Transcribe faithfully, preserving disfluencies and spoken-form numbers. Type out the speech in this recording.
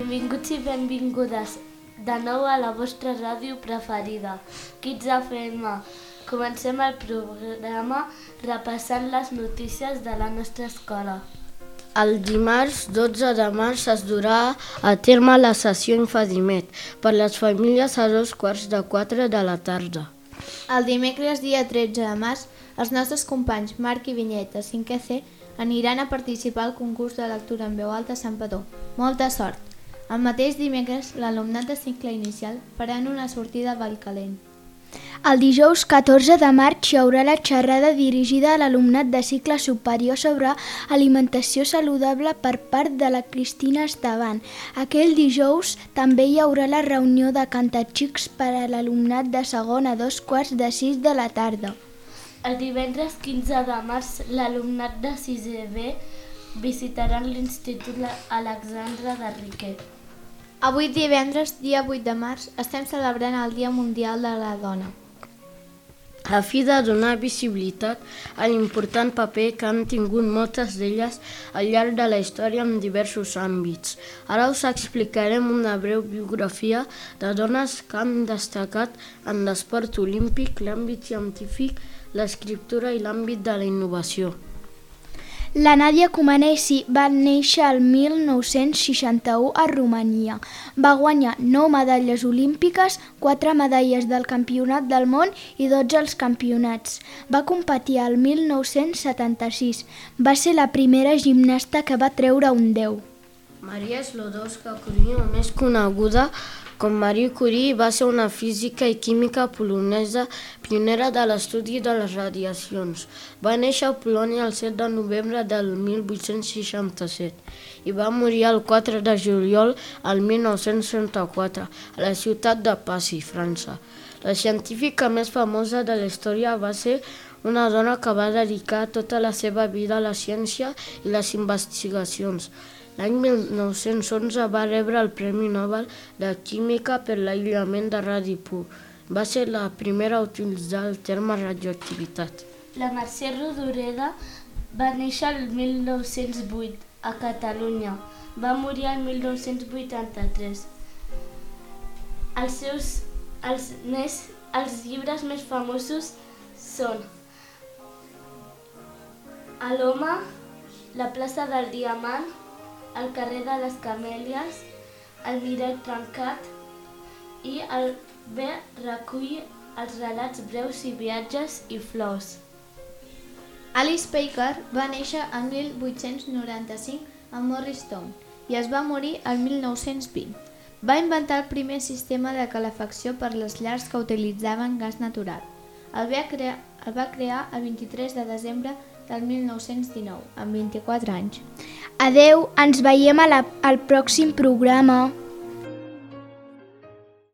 Benvinguts i benvingudes de nou a la vostra ràdio preferida, Kids F M. Comencem el programa repassant les notícies de la nostra escola. El dimarts dotze de març es durà a terme la sessió Infadimet per les famílies a dos quarts de quatre de la tarda. El dimecres dia tretze de març, els nostres companys Marc i Vinyet de cinquè C aniran a participar al concurs de lectura en veu alta a Santpedor. Molta sort! El mateix dimecres, l'alumnat de cicle inicial faran una sortida a Vallcalent. El dijous catorze de març hi haurà la xerrada dirigida a l'alumnat de cicle superior sobre alimentació saludable per part de la Cristina Estaban. Aquell dijous també hi haurà la reunió de cantaxics per a l'alumnat de segon a dos quarts de sis de la tarda. El divendres quinze de març, l'alumnat de sisè B visitarà l'Institut Alexandre de Riquet. Avui divendres, dia vuit de març, estem celebrant el Dia Mundial de la Dona. A fi de donar visibilitat a l'important paper que han tingut moltes d'elles al llarg de la història en diversos àmbits. Ara us explicarem una breu biografia de dones que han destacat en l'esport olímpic, l'àmbit científic, l'escriptura i l'àmbit de la innovació. La Nadia Comaneci va néixer el mil nou-cents seixanta-u a Romania. Va guanyar nou medalles olímpiques, quatre medalles del Campionat del món i dotze als campionats. Va competir el mil nou-cents setanta-sis. Va ser la primera gimnasta que va treure un deu. Maria Sklodowska-Curie, o més coneguda com Marie Curie, va ser una física i química polonesa pionera de l'estudi de les radiacions. Va néixer a Polònia el set de novembre del mil vuit-cents seixanta-set i va morir el quatre de juliol del mil nou-cents trenta-quatre a la ciutat de Passy, França. La científica més famosa de la història va ser una dona que va dedicar tota la seva vida a la ciència i les investigacions. L'any mil nou-cents onze va rebre el Premi Nobel de Química per l'aïllament de radi pur. Va ser la primera a utilitzar el terme radioactivitat. La Mercè Rodoreda va néixer el mil nou-cents vuit a Catalunya. Va morir el mil nou-cents vuitanta-tres. Els seus els, més, els llibres més famosos són A l'home, La plaça del Diamant, El carrer de les Camèlies, El mirall trencat i el B recull els relats breus i viatges i flors. Alice Packer va néixer el mil vuit-cents noranta-cinc a Morristown i es va morir el mil nou-cents vint. Va inventar el primer sistema de calefacció per les llars que utilitzaven gas natural. El va crear, el va crear el vint-i-tres de desembre del mil nou-cents dinou, amb vint-i-quatre anys. Adeu, ens veiem a la, al pròxim programa.